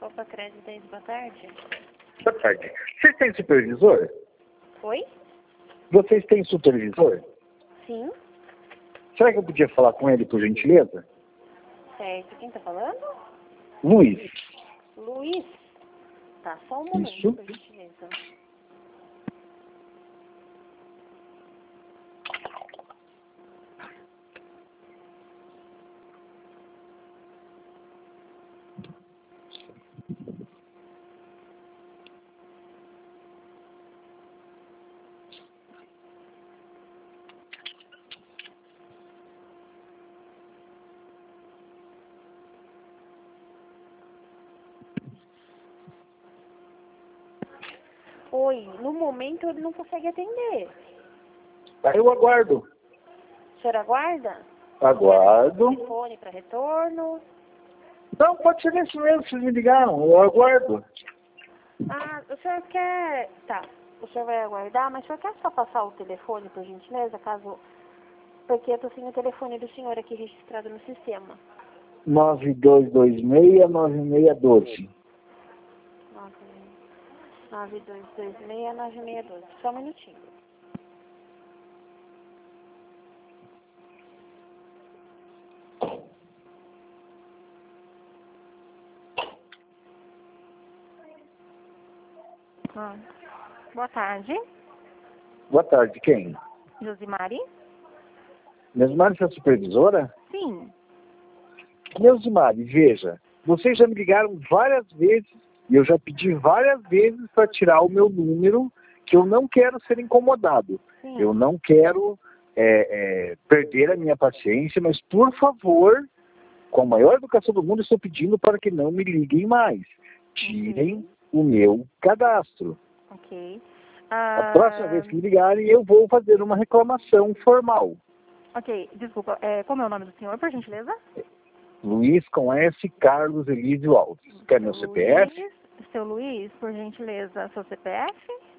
Opa, crédito 10, boa tarde. Boa tarde. Vocês têm supervisor? Oi? Vocês têm supervisor? Sim. Será que eu podia falar com ele, por gentileza? Certo. Quem tá falando? Luiz. Luiz. Tá, só um momento, Isso. por gentileza. Oi, no momento ele não consegue atender. Aí eu aguardo. O senhor aguarda? Aguardo. Telefone para retorno. Não, pode ser nesse mesmo, vocês me ligaram. Eu aguardo. Ah, o senhor quer... Tá, o senhor vai aguardar, mas o senhor quer só passar o telefone, por gentileza, caso... Porque eu tô sem o telefone do senhor aqui registrado no sistema. 9226-9612. 9226-9612. Só um minutinho. Boa tarde, Boa tarde, quem? Josimari? Mesmari, você é supervisora? Sim. Mesmari, veja, vocês já me ligaram várias vezes e eu já pedi várias vezes para tirar o meu número, que eu não quero ser incomodado. Sim. Eu não quero perder a minha paciência, mas por favor, com a maior educação do mundo, estou pedindo para que não me liguem mais. Tirem o meu cadastro. Ok. A próxima vez que me ligarem, eu vou fazer uma reclamação formal. Ok, desculpa, como é o nome do senhor, por gentileza? Luiz com S, Carlos Elísio Alves. Quer meu CPF? Seu Luiz, por gentileza, seu CPF?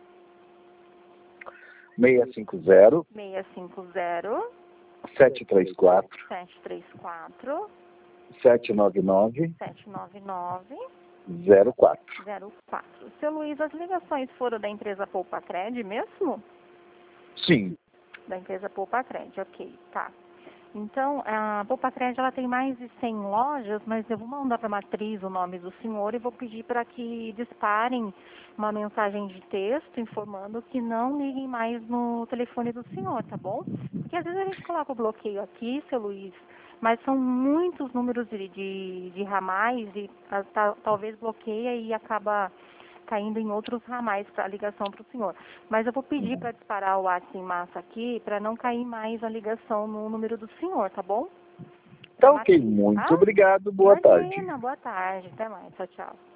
650 650 734 734 799 799 04. 04. Seu Luiz, as ligações foram da empresa Poupacred mesmo? Sim. Da empresa Poupacred, ok, tá. Então, a Poupacred, ela tem mais de 100 lojas, mas eu vou mandar para a matriz o nome do senhor e vou pedir para que disparem uma mensagem de texto informando que não liguem mais no telefone do senhor, tá bom? Porque às vezes a gente coloca o bloqueio aqui, seu Luiz, mas são muitos números de ramais e talvez bloqueia e acaba caindo em outros ramais para a ligação para o senhor. Mas eu vou pedir para disparar o WhatsApp em massa aqui para não cair mais a ligação no número do senhor, tá bom? Tá ok, muito obrigado, boa tarde. Boa tarde, até mais, tchau, tchau.